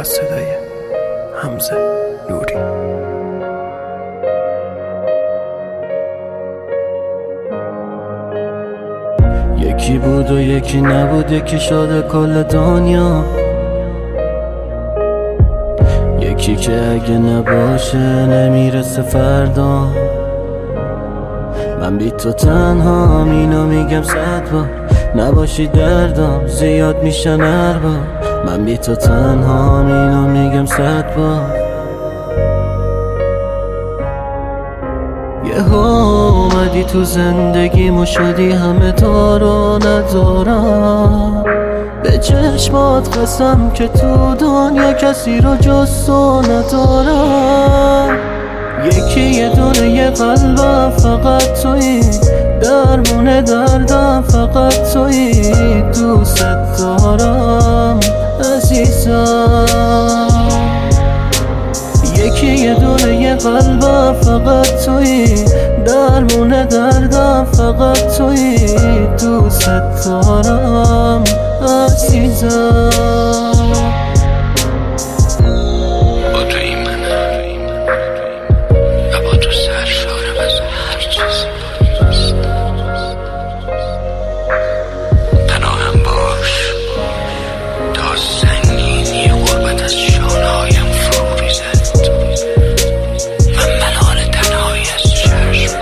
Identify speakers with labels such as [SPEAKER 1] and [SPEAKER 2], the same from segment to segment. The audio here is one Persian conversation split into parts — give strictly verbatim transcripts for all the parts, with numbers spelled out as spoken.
[SPEAKER 1] صدای حمزه نوری.
[SPEAKER 2] یکی بود و یکی نبود، یکی شده کل دنیا، یکی که اگه نباشه نمیرسه فردا. من بی تو تنها اینو میگم صد بار، نباشی دردم زیاد میشن هر بار. من بی تو تنها اینو میگم صد بار. یه اومدی تو زندگیمو شدی همه تا رو ندارم. به چشمات قسم که تو دنیا کسی رو جز تو ندارم. یکی یه دونه یه قلبم فقط تویی، درمون دردم فقط تویی. دوست دارم عزیزم. یکی یه دونه یه قلبم فقط تویی، درمون دردم فقط تویی. دوست دارم عزیزم.
[SPEAKER 1] با تو این منم و با تو سرشارم از هر چیزی. پناهم باش تا سنگینی غربت از شانه‌هایم فرو ریزد. من ملال تنهایی از چشم.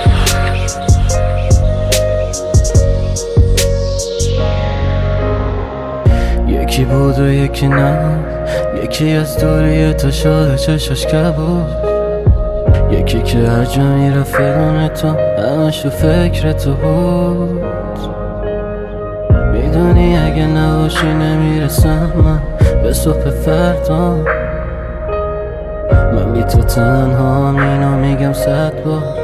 [SPEAKER 2] یکی بود و یکی نه، یکی از دوری تو شده چشاش کبود. یکی که هر جا میرفت بدون تو همشو فکر تو بود. میدونی اگه نباشی نمیرسم من به صبح فردا. من بی تو تنها اینو میگم صد بار،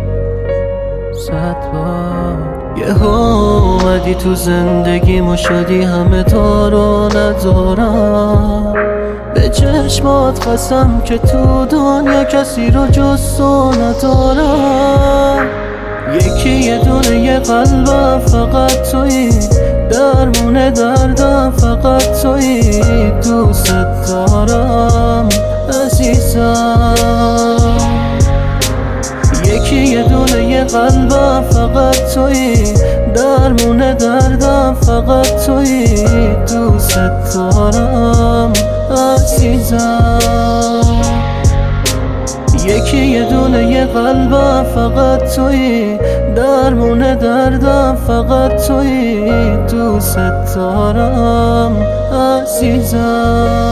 [SPEAKER 2] صد بار. یه اومدی تو زندگیمو شدی همه تا رو ندارم. به چشمات قسم که تو دنیا کسی رو جز تو ندارم. یکی یه دونه یه قلبم فقط تویی، درمون دردم فقط تویی. دوست دارم عزیزم. یکی یه دونه یه قلبم فقط تویی، درمون دردم فقط تویی. دوست دارم عزیزم. یکی یه دونه یه قلبم فقط تویی، درمون دردم فقط تویی. دوست دارم عزیزم.